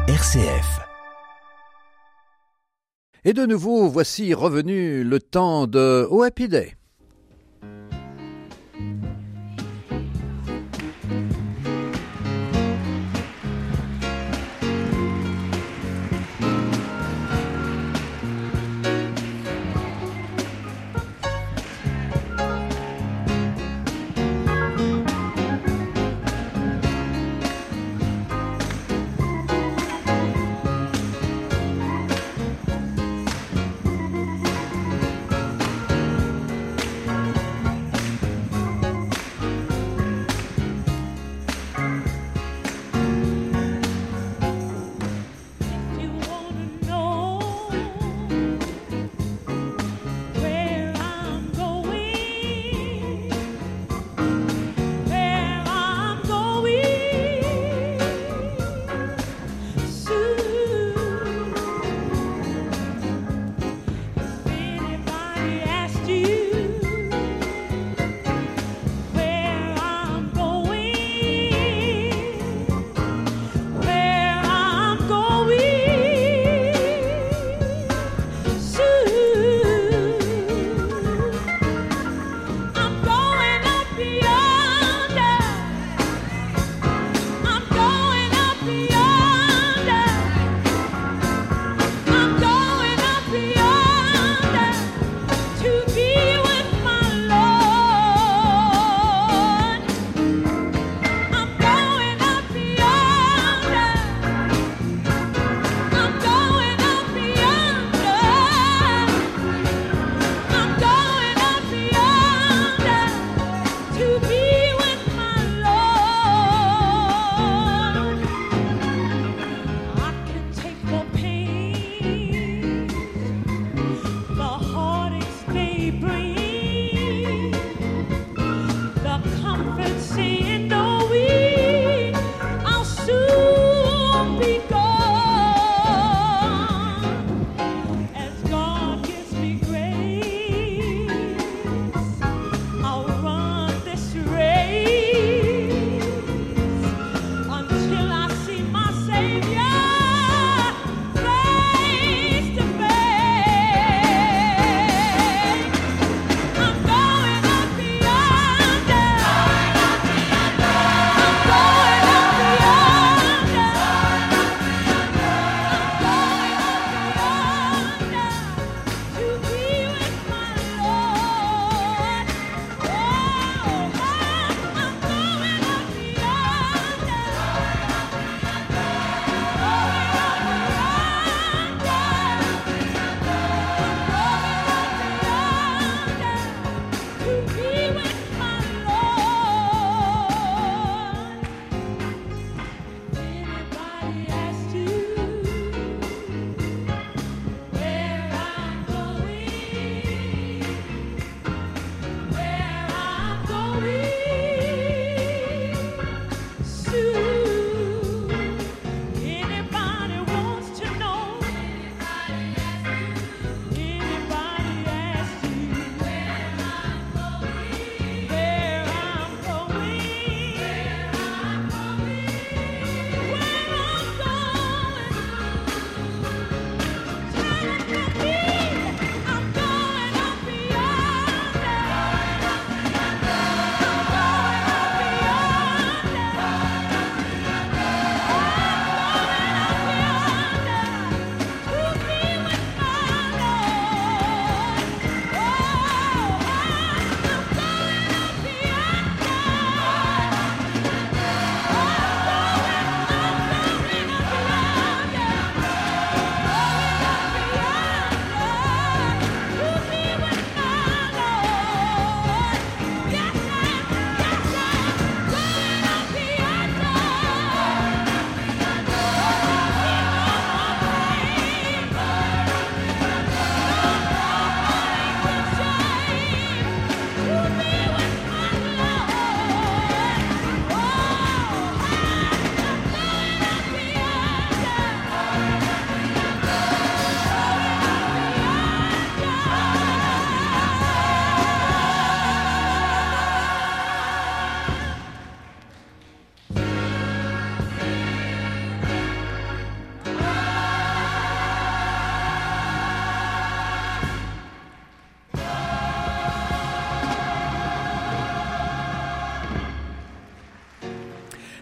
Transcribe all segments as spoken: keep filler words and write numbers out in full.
R C F. Et de nouveau, voici revenu le temps de Oh Happy Day.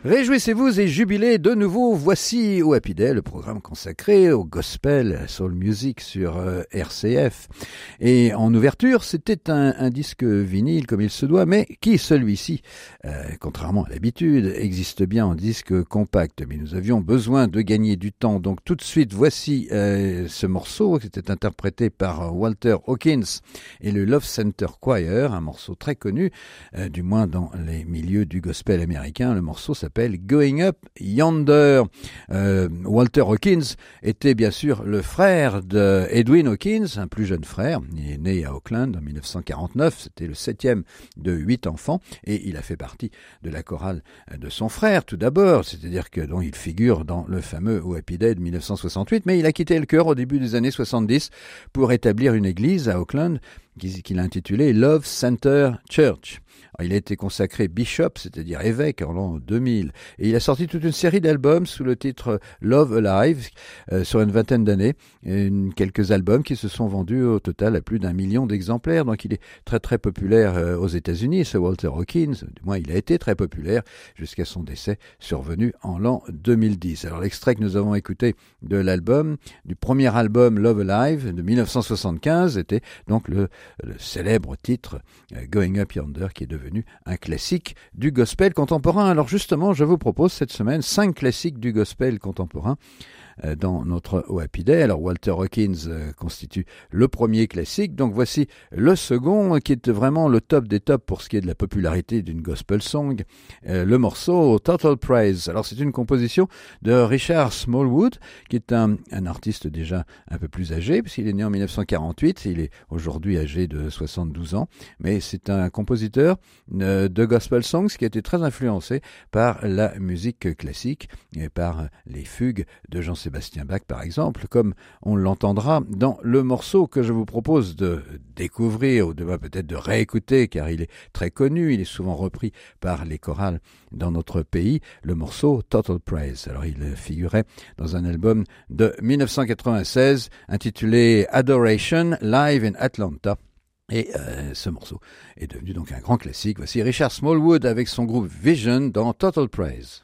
Réjouissez-vous et jubilez de nouveau. Voici au Happy Day, le programme consacré au gospel, à soul music sur euh, R C F. Et en ouverture, c'était un, un disque vinyle comme il se doit, mais qui, celui-ci, euh, contrairement à l'habitude, existe bien en disque compact. Mais nous avions besoin de gagner du temps. Donc tout de suite, voici euh, ce morceau qui était interprété par Walter Hawkins et le Love Center Choir, un morceau très connu, euh, du moins dans les milieux du gospel américain. Le morceau s'appelle Going Up Yonder. Euh, Walter Hawkins était bien sûr le frère de Edwin Hawkins, un plus jeune frère. Il est né à Oakland en dix-neuf cent quarante-neuf. C'était le septième de huit enfants et il a fait partie de la chorale de son frère tout d'abord, c'est-à-dire que donc il figure dans le fameux O Happy Day de dix-neuf cent soixante-huit, mais il a quitté le chœur au début des années soixante-dix pour établir une église à Oakland qu'il a intitulée Love Center Church. Alors, il a été consacré bishop, c'est-à-dire évêque, en l'an deux mille. Et il a sorti toute une série d'albums sous le titre Love Alive, euh, sur une vingtaine d'années. Une, quelques albums qui se sont vendus au total à plus d'un million d'exemplaires. Donc il est très très populaire euh, aux États-Unis, ce Walter Hawkins. Du moins, il a été très populaire jusqu'à son décès survenu en l'an deux mille dix. Alors l'extrait que nous avons écouté de l'album, du premier album Love Alive de dix-neuf cent soixante-quinze, était donc le, le célèbre titre euh, Going Up Yonder, qui est devenu un classique du gospel contemporain. Alors justement, je vous propose cette semaine cinq classiques du gospel contemporain euh, dans notre O Happy Day. Alors Walter Hawkins euh, constitue le premier classique, donc voici le second qui est vraiment le top des tops pour ce qui est de la popularité d'une gospel song, euh, le morceau Total Praise. Alors c'est une composition de Richard Smallwood, qui est un, un artiste déjà un peu plus âgé, puisqu'il est né en dix-neuf cent quarante-huit, il est aujourd'hui âgé de soixante-douze ans, mais c'est un compositeur euh, de gospel songs qui a été très influencé par la musique classique et par les fugues de Jean-Sébastien Bach par exemple, comme on l'entendra dans le morceau que je vous propose de découvrir ou de peut-être de réécouter, car il est très connu, il est souvent repris par les chorales dans notre pays, le morceau Total Praise. Alors il figurait dans un album de dix-neuf cent quatre-vingt-seize intitulé Adoration Live in Atlanta. Et euh, ce morceau est devenu donc un grand classique. Voici Richard Smallwood avec son groupe Vision dans Total Praise.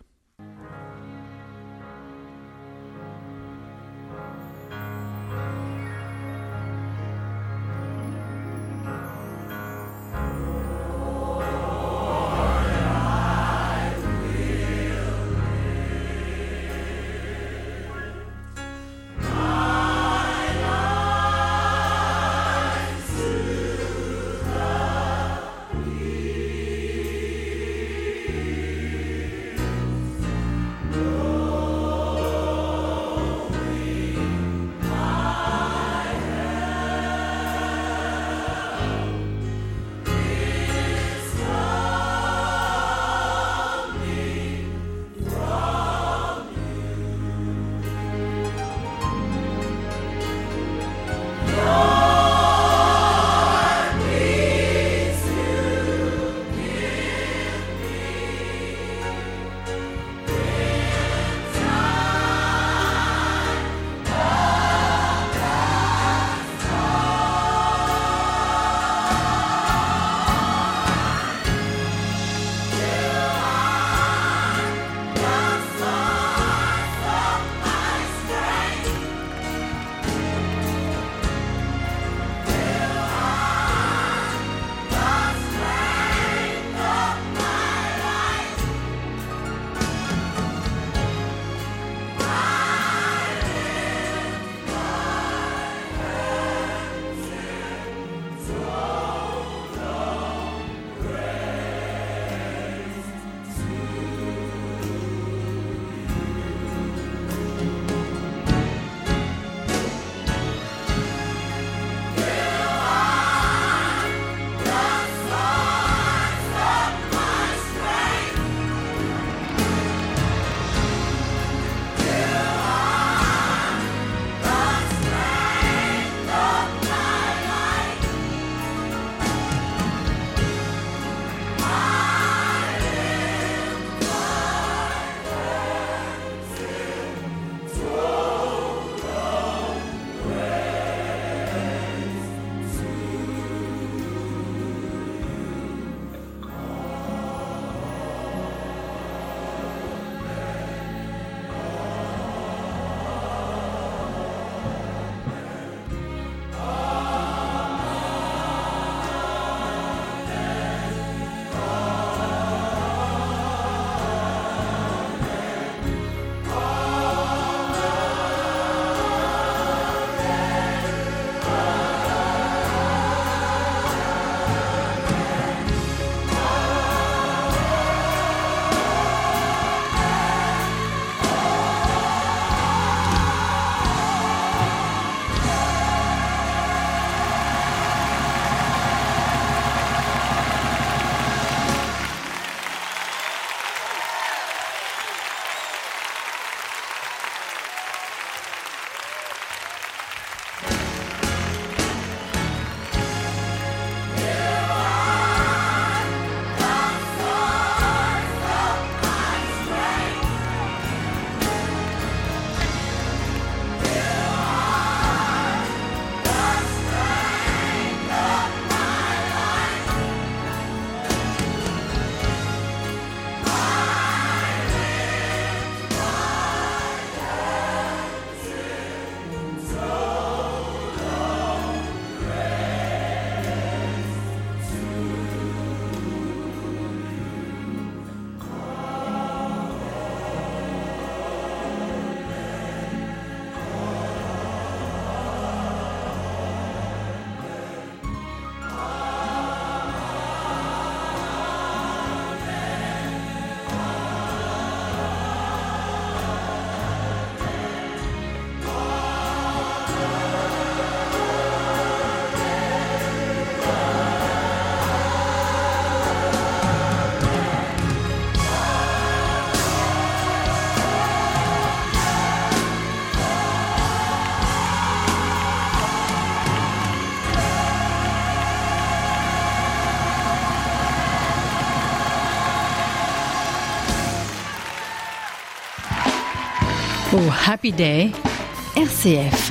Au Happy Day, R C F.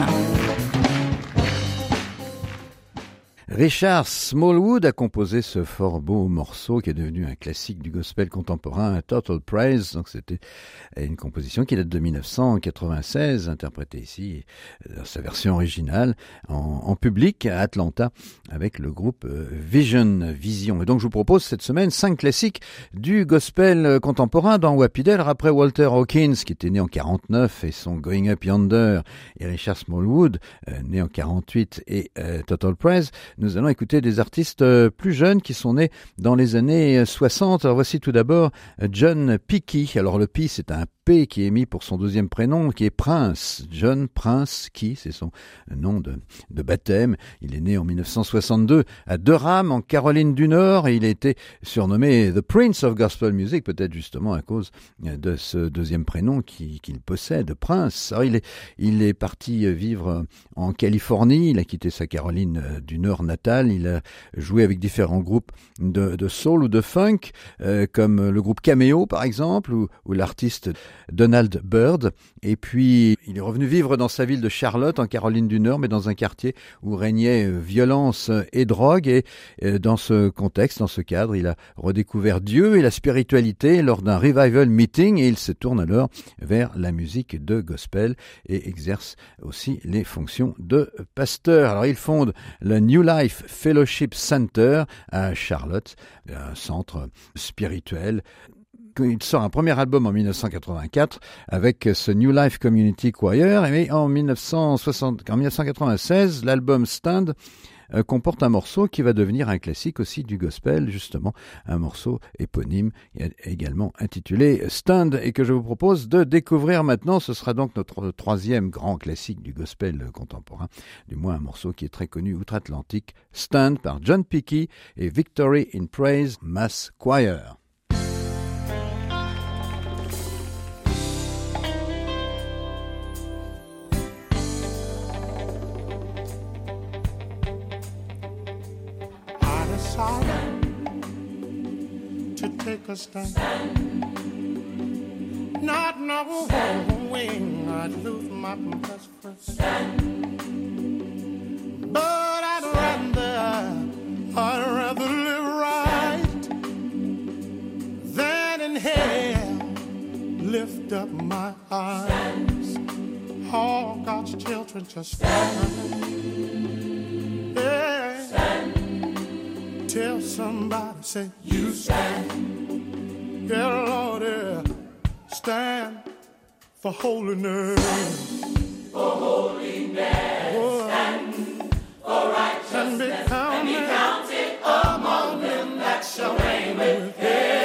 Richard Smallwood a composé ce fort beau morceau qui est devenu un classique du gospel contemporain, Total Praise. Donc c'était une composition qui date de dix-neuf cent quatre-vingt-seize, interprétée ici dans sa version originale en, en public à Atlanta avec le groupe Vision Vision. Et donc je vous propose cette semaine cinq classiques du gospel contemporain dans Wapidel. Après Walter Hawkins qui était né en quarante-neuf et son Going Up Yonder, et Richard Smallwood euh, né en quarante-huit et euh, Total Praise, nous allons écouter des artistes plus jeunes qui sont nés dans les années soixante. Alors voici tout d'abord John Peakey. Alors le P, c'est un P qui est mis pour son deuxième prénom, qui est Prince. John Prince Key, c'est son nom de, de baptême. Il est né en dix-neuf cent soixante-deux à Durham, en Caroline du Nord, et il a été surnommé The Prince of Gospel Music, peut-être justement à cause de ce deuxième prénom qu'il, qu'il possède, Prince. Alors il est, il est parti vivre en Californie, il a quitté sa Caroline du Nord natale, il a joué avec différents groupes de, de soul ou de funk, euh, comme le groupe Cameo par exemple, ou, ou l'artiste Donald Byrd. Et puis il est revenu vivre dans sa ville de Charlotte en Caroline du Nord, mais dans un quartier où régnait violence et drogue. Et dans ce contexte, dans ce cadre, il a redécouvert Dieu et la spiritualité lors d'un revival meeting, et il se tourne alors vers la musique de gospel et exerce aussi les fonctions de pasteur. Alors il fonde le New Life Fellowship Center à Charlotte, un centre spirituel. Il sort un premier album en dix-neuf cent quatre-vingt-quatre avec ce New Life Community Choir, et en dix-neuf cent soixante, en dix-neuf cent quatre-vingt-seize, l'album Stand euh, comporte un morceau qui va devenir un classique aussi du gospel, justement un morceau éponyme également intitulé Stand, et que je vous propose de découvrir maintenant. Ce sera donc notre troisième grand classique du gospel contemporain, du moins un morceau qui est très connu outre-Atlantique, Stand par John Peakey et Victory in Praise Mass Choir. To take a stand, stand. Not knowing I'd lose my best friend, but I'd rather, I'd rather live right than in hell. Lift up my eyes, all God's children just stand. Yeah. Stand. Tell somebody, say, you stand. Yeah, Lord, yeah. Stand for holiness. For holiness. Oh, stand for righteousness. And be counted, and be counted among them that shall reign with him.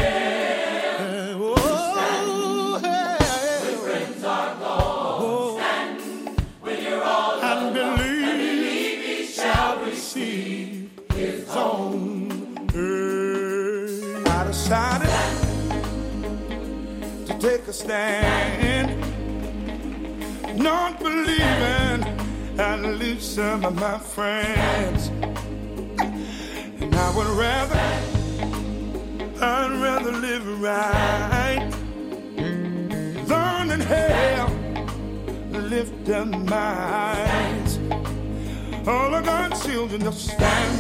Oh, hey. When friends are gone, oh, stand when you're all alone. And believe, and believe he shall receive his own. Hey. I decided to take a stand, not believing I'd lose some of my friends. And I would rather, I'd rather live right than in hell. Lift up my eyes, all of God's children just stand.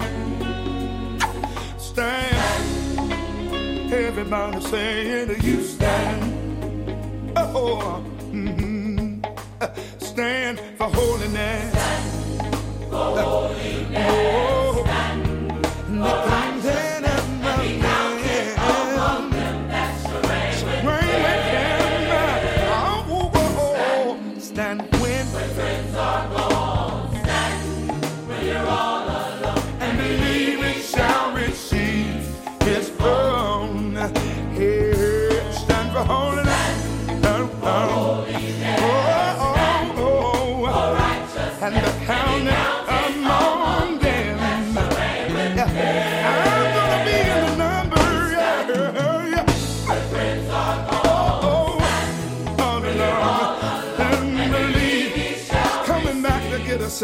Stand. Everybody saying you stand. Oh, mm-hmm. Stand for holiness. Stand for holiness. Oh, stand for righteousness. And be counted among them that shall reign with him. Oh, oh, oh. Stand when, when friends are gone. Stand when you're all alone. And believe it shall receive his own. Here, stand for holiness. Oh, oh, oh, oh, oh. And the counting among them. Yeah. I'm gonna be in the number. Yeah, yeah. The friends are gone. Oh, all along. And believe he's coming back to get us.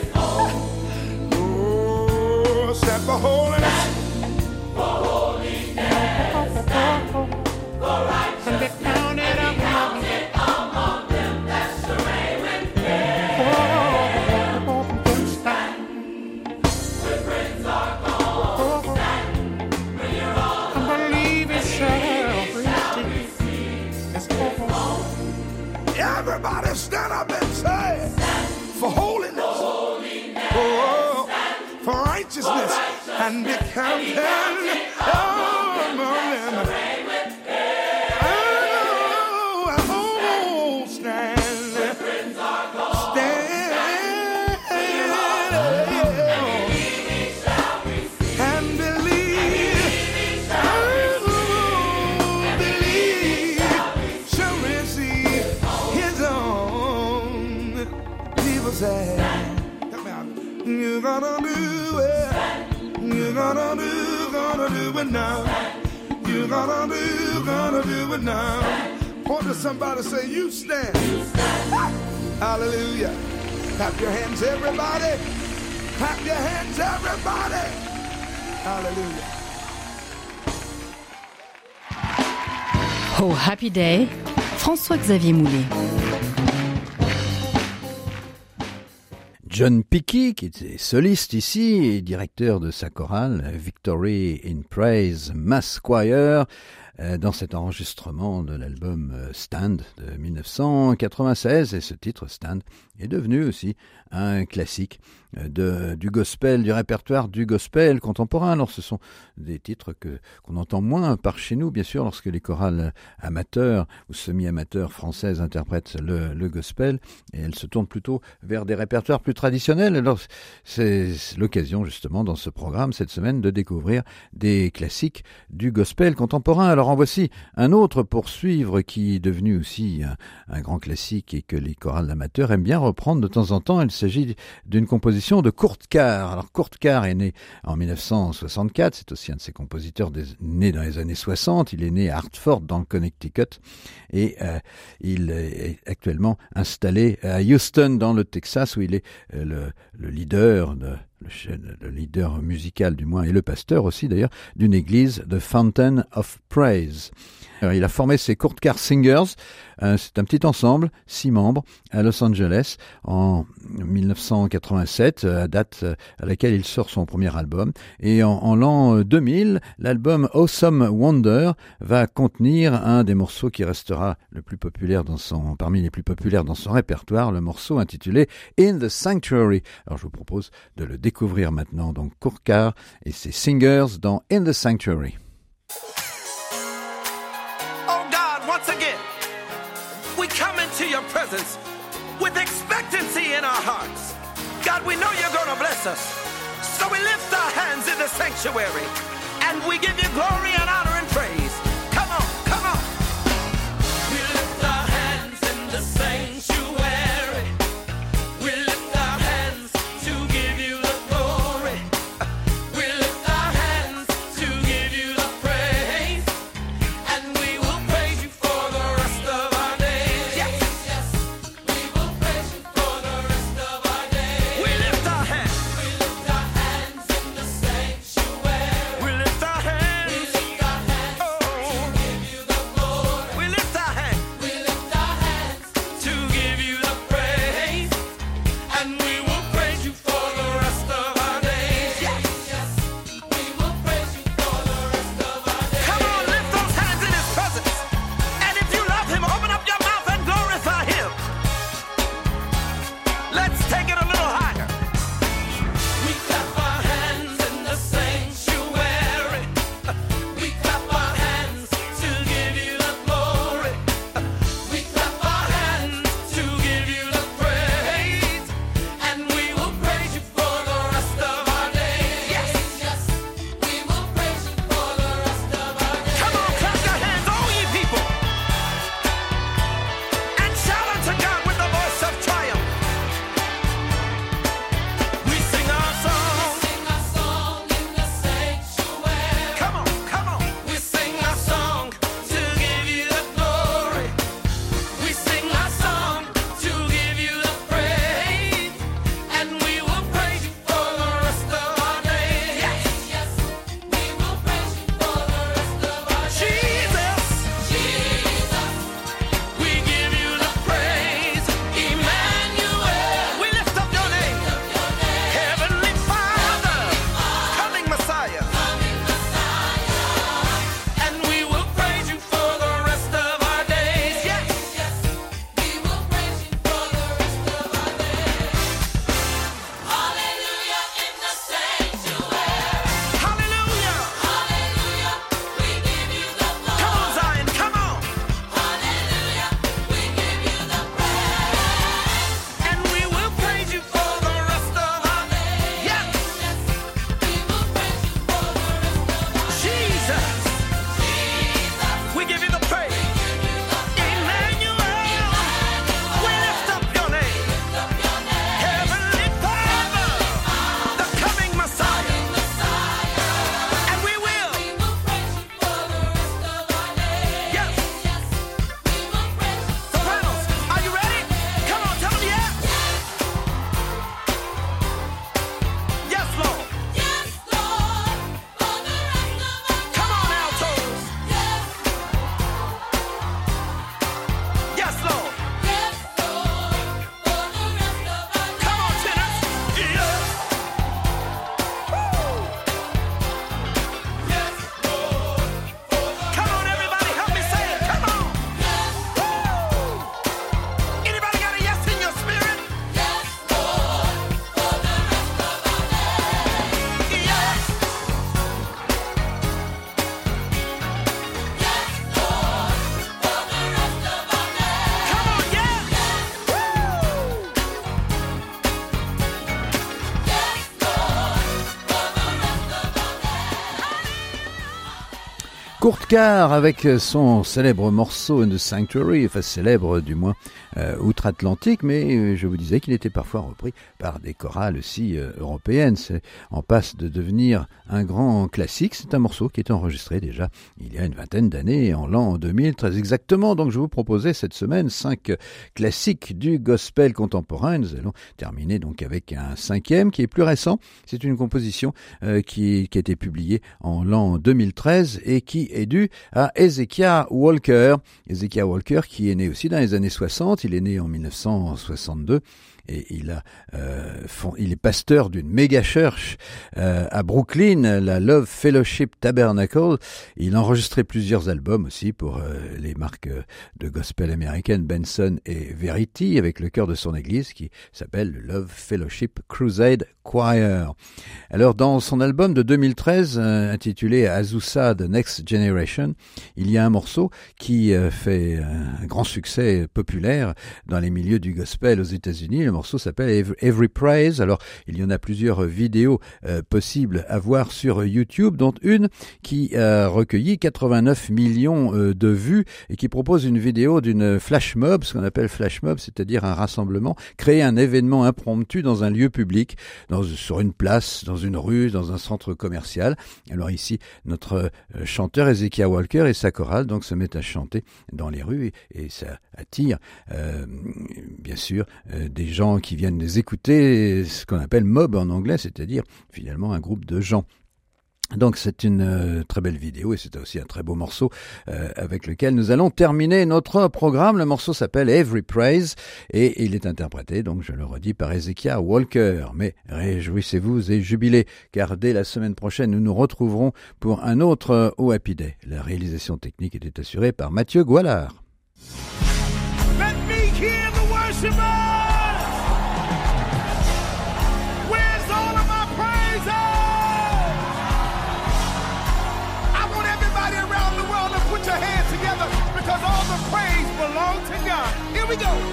Oh, stand for holiness. For holiness, stand for righteousness, and be counted among Everybody stand up and say, for holiness, for, holiness, oh, for righteousness, for righteousness, and be counted among them. Oh, oh, stand, stand, and believe, oh, believe, shall receive his own. People say, come out, you gonna do it, you gonna do, gonna do it now. You gonna do, gonna do it now. Point to somebody, say, you stand. You stand. Hallelujah. Clap your hands, everybody. Clap your hands, everybody. Hallelujah. Oh Happy Day, François-Xavier Moulet. John Pickey, qui était soliste ici et directeur de sa chorale Victory in Praise Mass Choir, dans cet enregistrement de l'album Stand de mille neuf cent quatre-vingt-seize. Et ce titre, Stand, est devenu aussi un classique de, du gospel, du répertoire du gospel contemporain. Alors ce sont des titres que, qu'on entend moins par chez nous, bien sûr, lorsque les chorales amateurs ou semi-amateurs françaises interprètent le, le gospel, et elles se tournent plutôt vers des répertoires plus traditionnels. Alors c'est l'occasion justement dans ce programme cette semaine de découvrir des classiques du gospel contemporain. Alors en voici un autre pour suivre qui est devenu aussi un, un grand classique et que les chorales amateurs aiment bien reprendre de temps en temps. Il s'agit d'une composition de Kurt Carr. Alors Kurt Carr est né en mille neuf cent soixante-quatre, c'est aussi un de ses compositeurs des, né dans les années soixante. Il est né à Hartford dans le Connecticut et euh, il est actuellement installé à Houston dans le Texas où il est euh, le, le leader de Le, le leader musical du moins, et le pasteur aussi d'ailleurs, d'une église, The Fountain of Praise. Alors, il a formé ses Kurt Carr Singers, euh, c'est un petit ensemble, six membres, à Los Angeles en mille neuf cent quatre-vingt-sept, à date à laquelle il sort son premier album. Et en, en l'an deux mille, l'album Awesome Wonder va contenir un des morceaux qui restera le plus populaire dans son, parmi les plus populaires dans son répertoire, le morceau intitulé In the Sanctuary. Alors je vous propose de le découvrir maintenant, donc Kurt Carr et ses Singers dans In the Sanctuary. Oh God, once again, we come into your presence with expectancy in our hearts. God, we know you're going to bless us. So we lift our hands in the sanctuary and we give you glory and honor and praise. Come on, come on. We lift our hands in the sanctuary. We lift our hands to give you the glory. We lift our hands to give you the praise. And we will praise you for the rest of our days. Yes, yes. We will praise you for the rest of our days. We lift our hands. We lift our hands in the sanctuary. We lift our hands. We lift our hands. Kurt Carr avec son célèbre morceau The Sanctuary, enfin célèbre du moins euh, outre-Atlantique, mais euh, je vous disais qu'il était parfois repris par des chorales aussi euh, européennes. C'est en passe de devenir un grand classique. C'est un morceau qui était enregistré déjà il y a une vingtaine d'années, en l'an deux mille, très exactement. Donc je vous proposais cette semaine cinq classiques du gospel contemporain. Nous allons terminer donc avec un cinquième qui est plus récent. C'est une composition euh, qui, qui a été publiée en l'an deux mille treize et qui est dû à Hezekiah Walker. Hezekiah Walker qui est né aussi dans les années soixante, il est né en mille neuf cent soixante-deux et il a euh, fond, il est pasteur d'une méga church euh, à Brooklyn, la Love Fellowship Tabernacle. Il a enregistré plusieurs albums aussi pour euh, les marques de gospel américaines Benson et Verity avec le chœur de son église qui s'appelle le Love Fellowship Crusade Choir. Alors dans son album de deux mille treize euh, intitulé Azusa The Next Generation, il y a un morceau qui euh, fait un grand succès populaire dans les milieux du gospel aux États-Unis. Le morceau s'appelle Every, Every Praise. Alors il y en a plusieurs vidéos euh, possibles à voir sur YouTube, dont une qui a recueilli quatre-vingt-neuf millions euh, de vues et qui propose une vidéo d'une flash mob, ce qu'on appelle flash mob, c'est-à-dire un rassemblement, créer un événement impromptu dans un lieu public, dans, sur une place, dans une rue, dans un centre commercial. Alors ici, notre euh, chanteur Hezekiah Walker et sa chorale donc se mettent à chanter dans les rues et, et ça attire euh, bien sûr euh, des gens qui viennent les écouter, ce qu'on appelle mob en anglais, c'est-à-dire finalement un groupe de gens. Donc c'est une euh, très belle vidéo et c'est aussi un très beau morceau euh, avec lequel nous allons terminer notre programme. Le morceau s'appelle Every Praise et il est interprété, donc je le redis, par Hezekiah Walker. Mais réjouissez-vous et jubilez, car dès la semaine prochaine, nous nous retrouverons pour un autre euh, Oh Happy Day. La réalisation technique était assurée par Mathieu Goualard. Let me hear the worshipers! Where's all of my praises? I want everybody around the world to put your hands together because all the praise belongs to God. Here we go.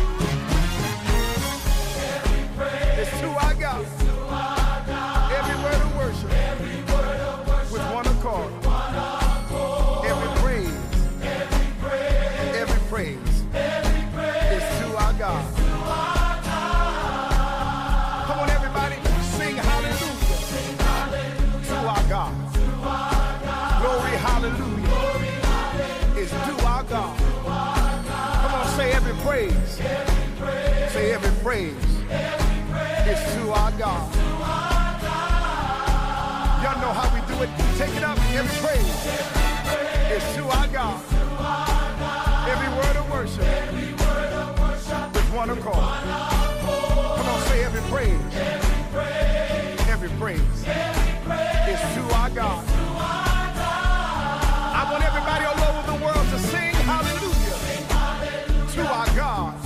Every praise it's to our God. It's to our God. Every word of worship. Every word of worship. With one accord. One accord. Every praise. Every praise. Every praise. Every praise is to our God. To our God. Come on, everybody, sing hallelujah. Sing hallelujah. To our God. To our God. Glory, hallelujah. Glory, hallelujah. Is to our God. To our God. Come on, say every praise. Every praise. Say every praise. Every praise is to our God. To our God. Y'all know how we do it. Take it up. Every praise, every praise is to our God. To our God. Every word of worship. Every word of worship. With one accord. One accord. Come on, say every praise. Every praise. Every praise. Every praise is to our God. To our God. I want everybody all over the world to sing hallelujah. Sing hallelujah. To our God.